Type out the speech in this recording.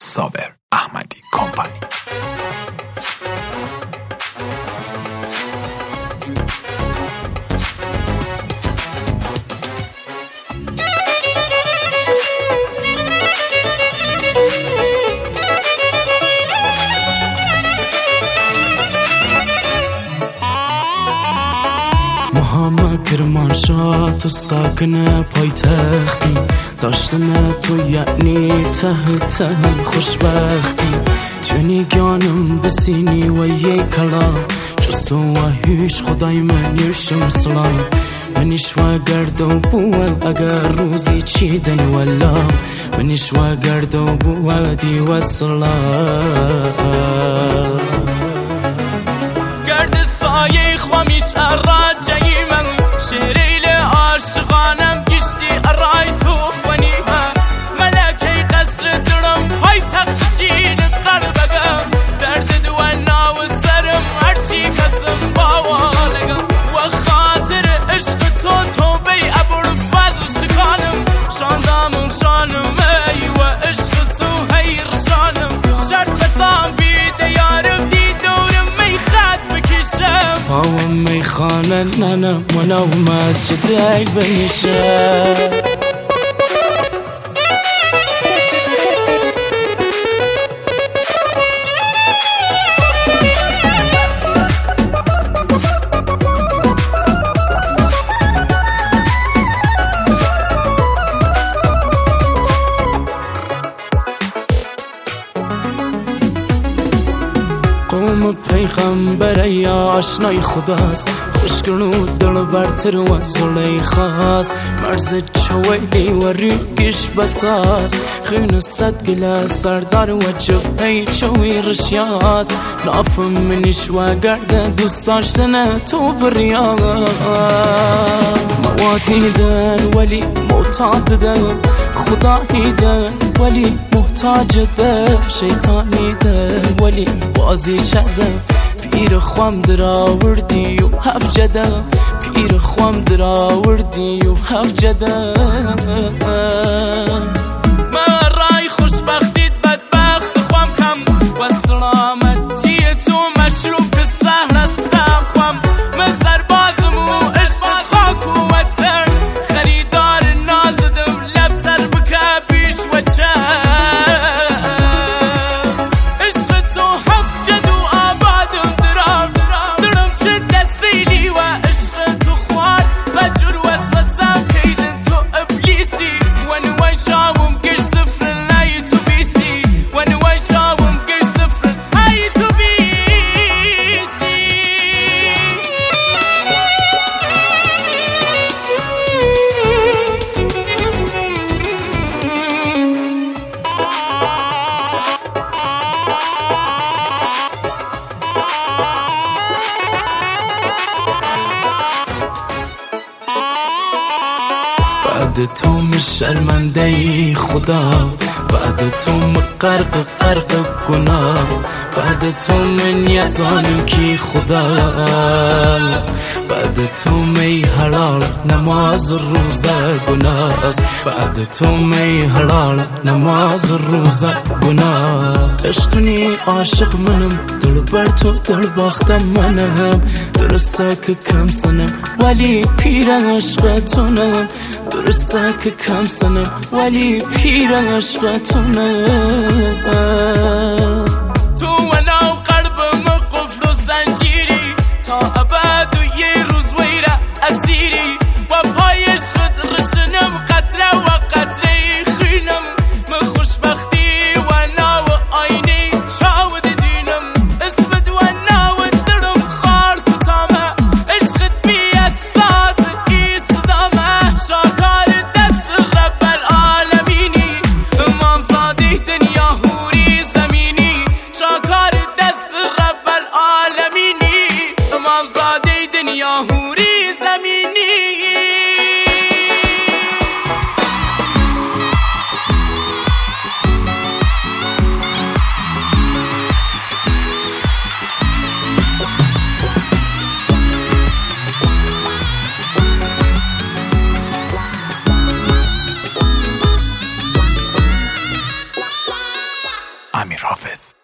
صابر احمدی کمپانی. محمد کرمانشاه تو ساکن پایتختی، داشتن تو یعنی ته خوشبختی، جونی گانم بسینی و یک کلام جز تو و هیچ خدای من یوشم سلام. منیش و گرد و بو اگر روزی چیدن ولا، منیش و گرد و بو دی و سلام. گرد سایه خوامیش اراجعی من، شریل عاشقانم گشتی ارای تو خونیمه، ملکی قصر درم های تخشین قلبگم، درد دوانا و سرم هرچی کسم باوالگم، و خاطر عشق تو بی ابوالفضل شکانم، شاندم و شانم ای و عشق تو هی رشانم، شرط بسام بیده یارم دی دورم می خط بکشم، پاوم می خانه ننم و نو مسجد ای بنشم. قوم پیغمبر یا آشنای خداست، خوشگلو دل برتر و زلیخاست، مرز چویلی و ریگش بساز، خون صد گلاس سردار و جبهی چوی رشیاست، نافم منیش و گرد دوست داشتن تو بریاز، مواد دن ولی معتاد دن، خدا دیدن ولی محتاج دم، شیطانی دم ولی بازی چدم، پیر خوام در آوردی و هف جدم، پیر خوام در آوردی و هف جدم. من رای خوشبختیت بدبخت خوام کم، و سلامتی تو مشروب که سهل هستم خوام، من سربازم و عشق خاک و وطن، خریدار نازدم لبتر بکه پیش و چند، بعد تو من شرمنده ای خدا، بعد تو من غرق گناه، بعد تو من یزانم کی خداست، بعد تو می حلال نماز روزه گناست، بعد تو می حلال نماز روزه گناه. اشتونی عاشق منم، دل بر تو دل باختم منم، درسته که کم سنم ولی پیر عشقتونم، درسته که کم سنم ولی پیر عشقتونم. تو و نو قلبم قفل و زنجیری، تا ابد و یه روز ویره اسیری، و پای عشقت رشنم قطره و قطره خینم، من خوشبختی و نو آینه چاود دینم، اسمت و نو درم خار کتامه، عشقت بی اساس ای صدامه، شاکار دست رب العالمینی، امام صادق دنیا امیر حافظ.